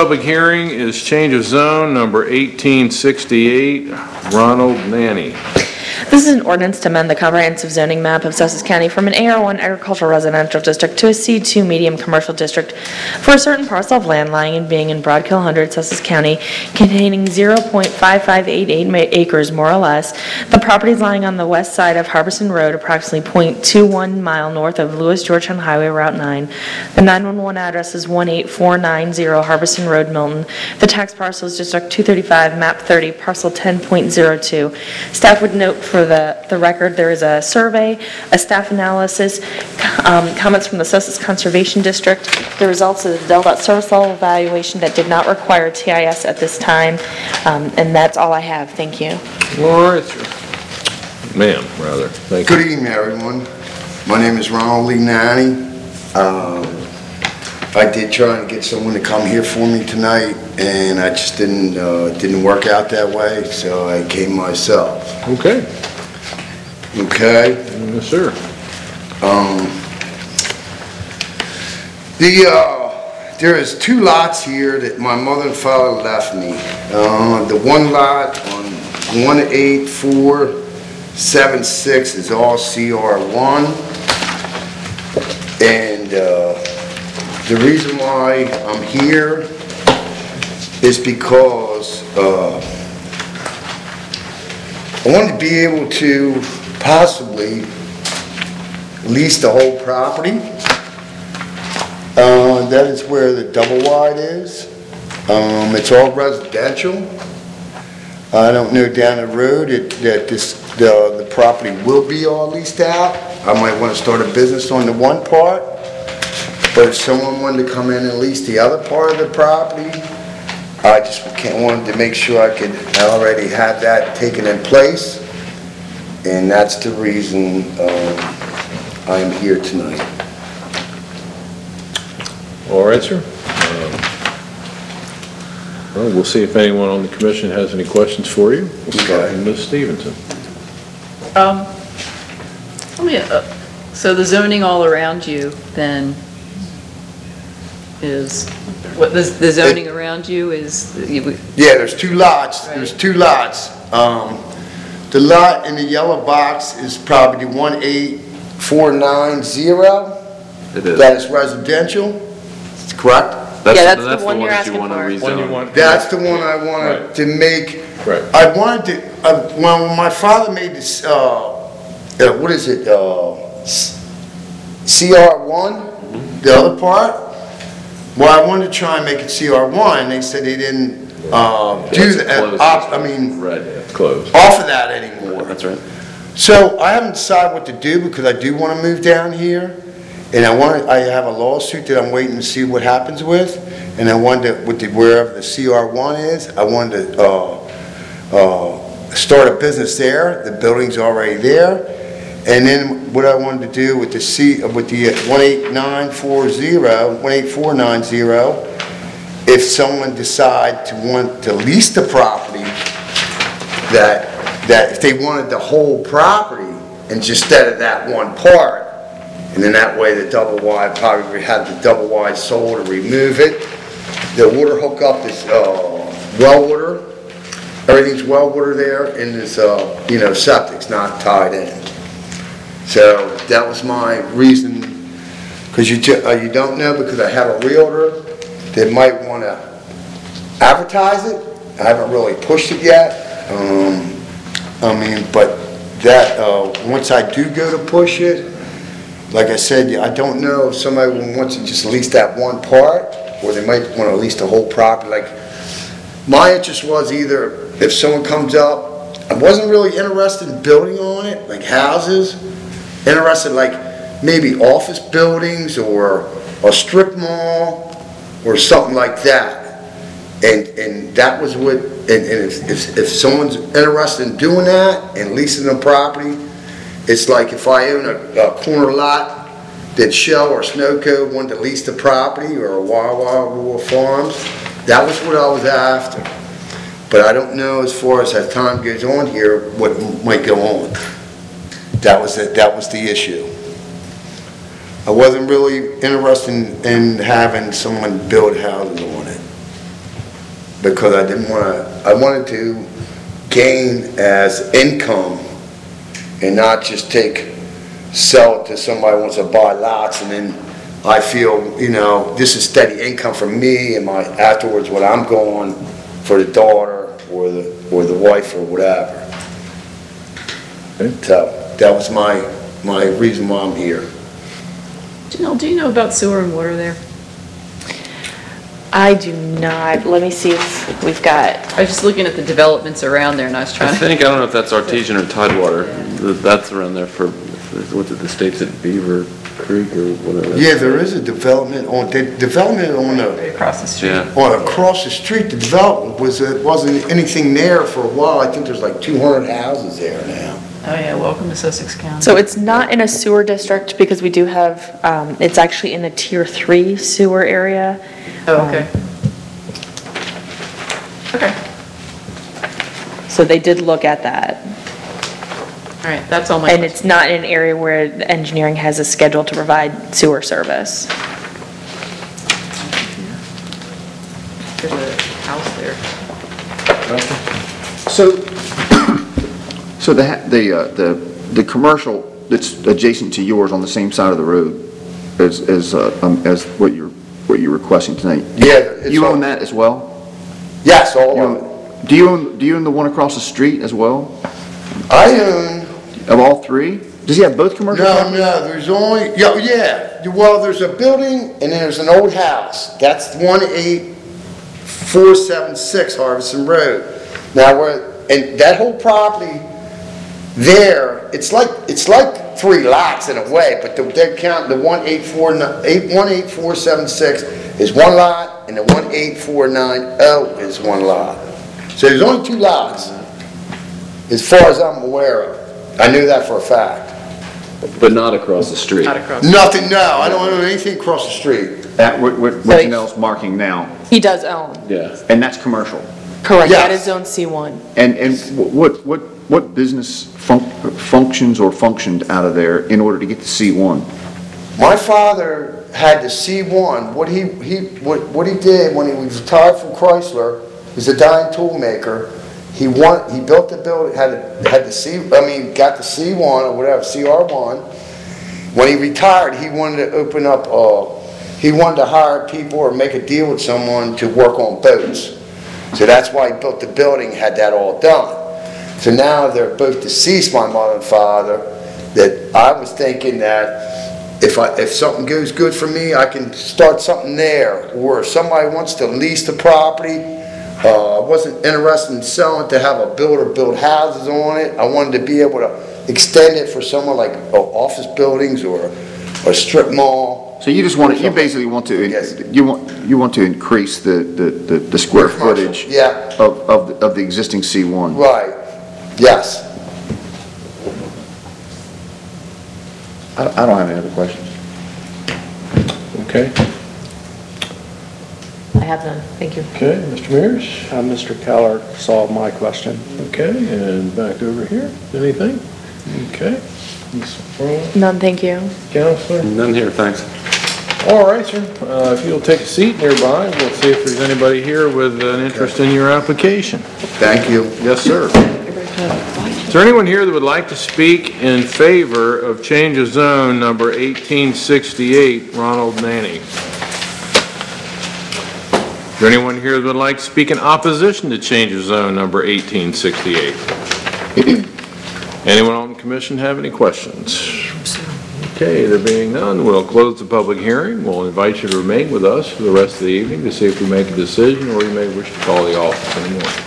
public hearing is change of zone number 1868, Ronald Nanny. This is an ordinance to amend the comprehensive zoning map of Sussex County from an AR1 agricultural residential district to a C2 medium commercial district for a certain parcel of land lying and being in Broad Kill 100, Sussex County, containing 0.5588 acres more or less. The property is lying on the west side of Harbison Road, approximately 0.21 mile north of Lewis Georgetown Highway Route 9. The 911 address is 18490 Harbison Road, Milton. The tax parcel is District 235, Map 30, Parcel 10.02. Staff would note for the record, there is a survey, a staff analysis, comments from the Sussex Conservation District, the results of the DELDOT service level evaluation that did not require TIS at this time, and that's all I have. Thank you. All right, sir. Ma'am, rather. Thank you. Good evening, everyone. My name is Ronald Lee Nanny. I did try and get someone to come here for me tonight, and I just didn't work out that way, so I came myself. Okay. Okay? Yes, sir. There is two lots here that my mother and father left me. The one lot on 18476 is all CR1, and the reason why I'm here is because I wanted to be able to possibly lease the whole property. That is where the double wide is. It's all residential. I don't know down the road that the property will be all leased out. I might want to start a business on the one part, but if someone wanted to come in and lease the other part of the property, I just wanted to make sure I could already have that taken in place, and that's the reason I'm here tonight. All right, sir. Well, we'll see if anyone on the commission has any questions for you. We'll start with Ms. Stevenson. So the zoning all around you then is, what the zoning around you is? Yeah, there's two lots. Right. There's two lots. The lot in the yellow box is probably 18490. It is. That is residential. Correct? That's the one you're asking for. That's the one I wanted to make. Right. I wanted to, when my father made this, what is it, CR1, the other part? Well, I wanted to try and make it CR1. They said they didn't do that. Closed. Off of that anymore. That's right. So I haven't decided what to do because I do want to move down here. And I have a lawsuit that I'm waiting to see what happens with, and I wanted to, wherever the CR1 is, I wanted to start a business there. The building's already there, and then what I wanted to do with the 18490, if someone decide to want to lease the property, that if they wanted the whole property and just instead of that one part. And then that way the double wide, probably have the double wide sold or remove it. The water hookup is well water. Everything's well water there, and it's septic's not tied in. So that was my reason, because you don't know, because I have a realtor that might want to advertise it. I haven't really pushed it yet. But that once I do go to push it. Like I said, I don't know if somebody wants to just lease that one part, or they might want to lease the whole property. Like, my interest was either, if someone comes up, I wasn't really interested in building on it, like houses, interested like maybe office buildings or a strip mall or something like that. And that was what, and if someone's interested in doing that and leasing the property, it's like if I own a corner lot that Shell or Snowco wanted to lease the property, or a Wawa Rural Farms, that was what I was after. But I don't know, as far as time goes on here, what might go on. That was the issue. I wasn't really interested in having someone build houses on it. because I wanted to gain as income and not just sell it to somebody who wants to buy lots, and then I feel, this is steady income for me and afterwards what I'm going for the daughter or the wife or whatever. Okay. So that was my reason why I'm here. Janelle, do you know about sewer and water there? I do not. Let me see if we've got, I was just looking at the developments around there, and I was I trying to... think, I don't know if that's Artesian or Tidewater, that's around there for, what's it, the state's at Beaver Creek or whatever. Yeah, there is a development on Across the street. Yeah. across the street. The development wasn't anything there for a while. I think there's like 200 houses there now. Oh, yeah, welcome to Sussex County. so it's not in a sewer district because we do have, it's actually in a tier 3 sewer area. Oh, okay. Okay, So they did look at that. all right, that's all my And questions. it's not in an area where the engineering has a schedule to provide sewer service. There's a house there. So the commercial that's adjacent to yours on the same side of the road as what you're requesting tonight? Yeah. You own that as well? Yes, all You of it. own- Do you own the one across the street as well? I own, Of all three? Does he have both commercial no, properties? there's only, yeah. Well, there's a building and then there's an old house. That's 18476 Harveston Road. Now, and that whole property there, it's like 3 lots in a way, but they're counting the 18476 is 1 lot and the 18490 is 1 lot. So there's only 2 lots, as far as I'm aware of. I knew that for a fact. But not across the street. Not across. Nothing, no, I don't own anything across the street. That, what So- Janelle's marking now, He does own. Yeah. and that's commercial. Correct, that Yes. is zone C1. And what business functions or functioned out of there in order to get to C1? My father had the C1. What he did when he was retired from Chrysler, he's a dying tool maker. He built the building, got the C1 or whatever, CR1. When he retired, he wanted to open up, he wanted to hire people or make a deal with someone to work on boats. So that's why he built the building, had that all done. So now they're both deceased, my mother and father, that I was thinking that if something goes good for me, I can start something there. Or if somebody wants to lease the property, I wasn't interested in selling it to have a builder build houses on it. I wanted to be able to extend it for someone like office buildings or a strip mall. So you basically want to, Yes. you want to increase the square footage Yeah. of the existing C1? Right, yes. I don't have any other questions. Okay, I have none, thank you. okay, Mr. Mears? Mr. Keller solved my question. Okay, and back over here, anything? Okay. Ms. Brown, None, thank you. Counselor? None here, thanks. All right, sir. If you'll take a seat nearby, we'll see if there's anybody here with an interest in your application. Thank you. Yes, sir. Is there anyone here that would like to speak in favor of change of zone number 1868, Ronald Nanny? Is there anyone here that would like to speak in opposition to change of zone number 1868? Anyone on the commission have any questions? Okay, there being none, we'll close the public hearing. We'll invite you to remain with us for the rest of the evening to see if we make a decision, or you may wish to call the office in the morning.